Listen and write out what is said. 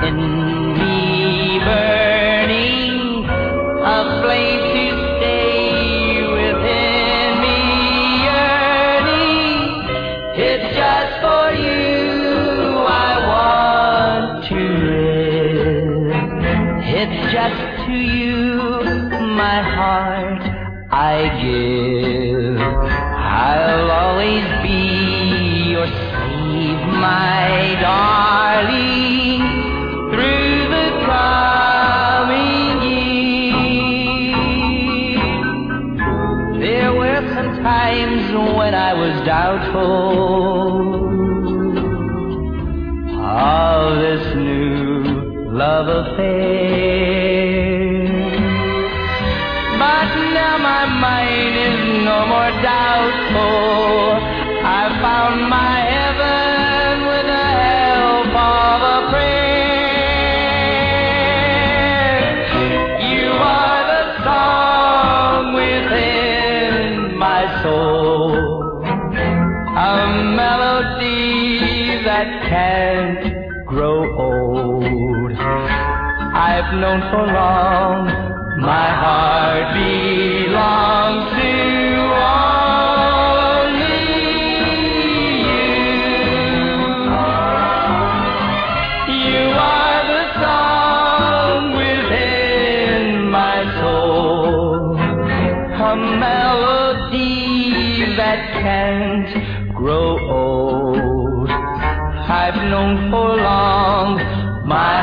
in me burning, a flame to stay within me yearning. It's just for you I want to live. It's just to you my heart I give. I'll always be your slave, my darling, through the coming years. There were some times when I was doubtful of this new love affair, but now my mind is no more doubtful. I found my heaven with the help of a prayer. You are the song within my soul, a melody that can't grow old. I've known for long my heart belongs to only you. You are the song within my soul, a melody that can't grow old. I've known for long my